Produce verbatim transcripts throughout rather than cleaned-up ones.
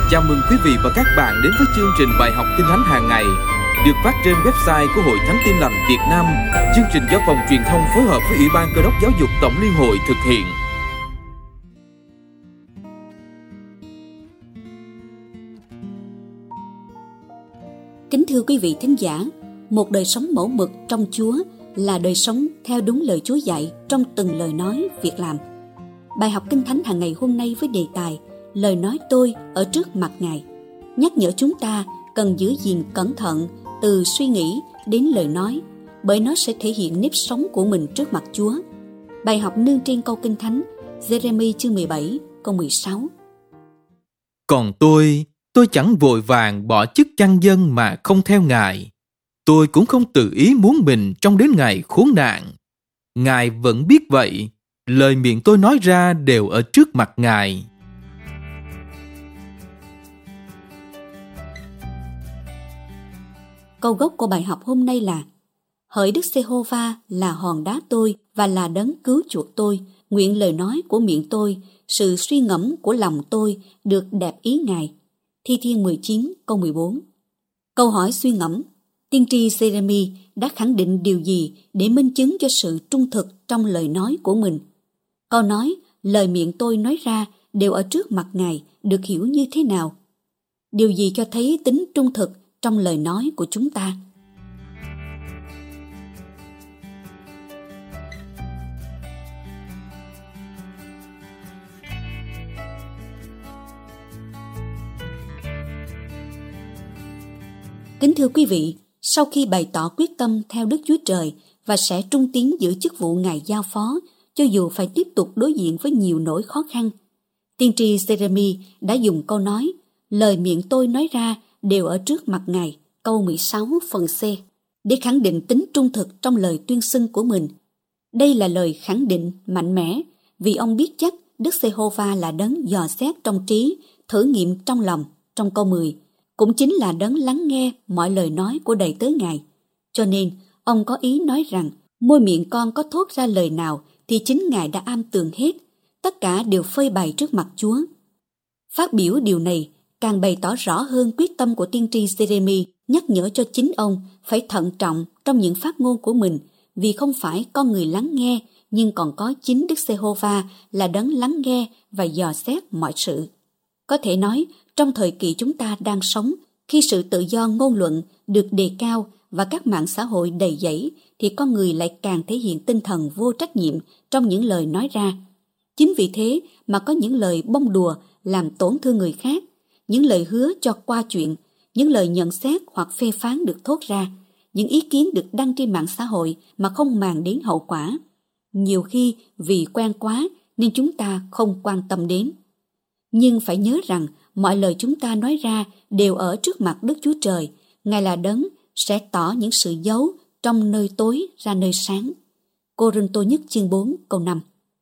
Chào mừng quý vị và các bạn đến với chương trình bài học Kinh Thánh hàng ngày được phát trên website của Hội Thánh Tin Lành Việt Nam. Chương trình do Phòng Truyền thông phối hợp với Ủy ban Cơ đốc Giáo dục Tổng Liên hội thực hiện. Kính thưa quý vị thính giả, một đời sống mẫu mực trong Chúa là đời sống theo đúng lời Chúa dạy trong từng lời nói, việc làm. Bài học Kinh Thánh hàng ngày hôm nay với đề tài lời nói tôi ở trước mặt Ngài nhắc nhở chúng ta cần giữ gìn cẩn thận từ suy nghĩ đến lời nói, bởi nó sẽ thể hiện nếp sống của mình trước mặt Chúa. Bài học nương trên câu Kinh Thánh Giê-rê-mi chương mười bảy câu mười sáu. Còn tôi, tôi chẳng vội vàng bỏ chức chăn dân mà không theo Ngài. Tôi cũng không tự ý muốn mình trong đến ngày khốn nạn. Ngài vẫn biết vậy, lời miệng tôi nói ra đều ở trước mặt Ngài. Câu gốc của bài học hôm nay là: hỡi Đức Giê-hô-va là hòn đá tôi và là đấng cứu chuộc tôi, nguyện lời nói của miệng tôi, sự suy ngẫm của lòng tôi được đẹp ý Ngài. Thi Thiên mười chín câu mười bốn. Câu hỏi suy ngẫm: tiên tri Giê-rê-mi đã khẳng định điều gì để minh chứng cho sự trung thực trong lời nói của mình? Câu nói lời miệng tôi nói ra đều ở trước mặt Ngài được hiểu như thế nào? Điều gì cho thấy tính trung thực trong lời nói của chúng ta? Kính thưa quý vị, sau khi bày tỏ quyết tâm theo Đức Chúa Trời và sẽ trung tín giữ chức vụ Ngài giao phó, cho dù phải tiếp tục đối diện với nhiều nỗi khó khăn, tiên tri Giê-rê-mi đã dùng câu nói lời miệng tôi nói ra đều ở trước mặt Ngài, câu mười sáu phần C, để khẳng định tính trung thực trong lời tuyên xưng của mình. Đây là lời khẳng định mạnh mẽ, vì ông biết chắc Đức Giê-hô-va là đấng dò xét trong trí, thử nghiệm trong lòng, trong câu mười, cũng chính là đấng lắng nghe mọi lời nói của đầy tớ Ngài. Cho nên, ông có ý nói rằng, môi miệng con có thốt ra lời nào thì chính Ngài đã am tường hết, tất cả đều phơi bày trước mặt Chúa. Phát biểu điều này càng bày tỏ rõ hơn quyết tâm của tiên tri Giê-rê-mi nhắc nhở cho chính ông phải thận trọng trong những phát ngôn của mình, vì không phải con người lắng nghe, nhưng còn có chính Đức Giê-hô-va là đấng lắng nghe và dò xét mọi sự. Có thể nói, trong thời kỳ chúng ta đang sống, khi sự tự do ngôn luận được đề cao và các mạng xã hội đầy dẫy, thì con người lại càng thể hiện tinh thần vô trách nhiệm trong những lời nói ra. Chính vì thế mà có những lời bông đùa làm tổn thương người khác, những lời hứa cho qua chuyện, những lời nhận xét hoặc phê phán được thốt ra, những ý kiến được đăng trên mạng xã hội mà không màng đến hậu quả. Nhiều khi vì quen quá nên chúng ta không quan tâm đến. Nhưng phải nhớ rằng mọi lời chúng ta nói ra đều ở trước mặt Đức Chúa Trời. Ngài là đấng sẽ tỏ những sự giấu trong nơi tối ra nơi sáng. Cô-rinh-tô nhất chương bốn câu năm.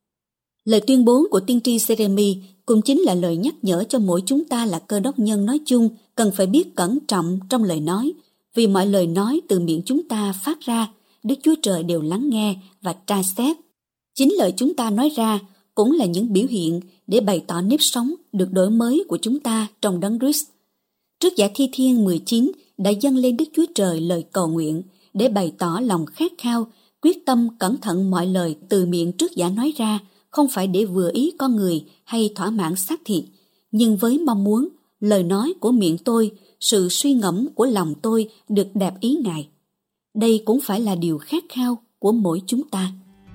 Lời tuyên bố của tiên tri Giê-rê-mi cũng chính là lời nhắc nhở cho mỗi chúng ta là Cơ đốc nhân nói chung cần phải biết cẩn trọng trong lời nói, vì mọi lời nói từ miệng chúng ta phát ra, Đức Chúa Trời đều lắng nghe và tra xét. Chính lời chúng ta nói ra cũng là những biểu hiện để bày tỏ nếp sống được đổi mới của chúng ta trong Đấng Christ. Trước giải Thi Thiên mười chín đã dâng lên Đức Chúa Trời lời cầu nguyện để bày tỏ lòng khát khao, quyết tâm cẩn thận mọi lời từ miệng trước giả nói ra, không phải để vừa ý con người hay thỏa mãn xác thịt, nhưng với mong muốn lời nói của miệng tôi, sự suy ngẫm của lòng tôi được đẹp ý Ngài. Đây cũng phải là điều khát khao của mỗi chúng ta.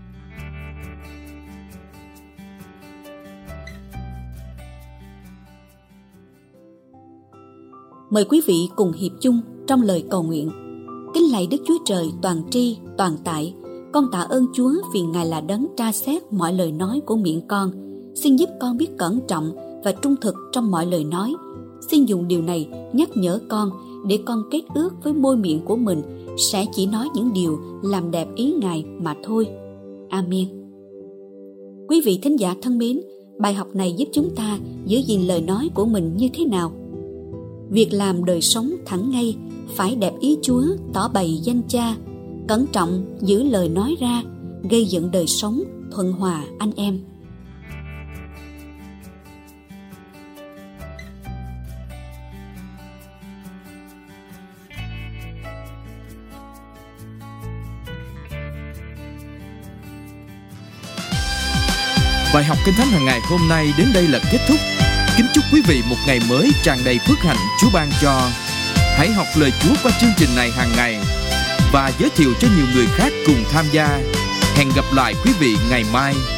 Mời quý vị cùng hiệp chung trong lời cầu nguyện. Kính lạy Đức Chúa Trời toàn tri, toàn tại, con tạ ơn Chúa vì Ngài là đấng tra xét mọi lời nói của miệng con. Xin giúp con biết cẩn trọng và trung thực trong mọi lời nói. Xin dùng điều này nhắc nhở con để con kết ước với môi miệng của mình sẽ chỉ nói những điều làm đẹp ý Ngài mà thôi. Amen. Quý vị thính giả thân mến, bài học này giúp chúng ta giữ gìn lời nói của mình như thế nào? Việc làm đời sống thẳng ngay, phải đẹp ý Chúa, tỏ bày danh Cha, cẩn trọng giữ lời nói ra, gây dựng đời sống thuận hòa anh em. Bài học Kinh Thánh hàng ngày hôm nay đến đây là kết thúc. Kính chúc quý vị một ngày mới tràn đầy phước hạnh Chúa ban cho. Hãy học lời Chúa qua chương trình này hàng ngày và giới thiệu cho nhiều người khác cùng tham gia. Hẹn gặp lại quý vị ngày mai.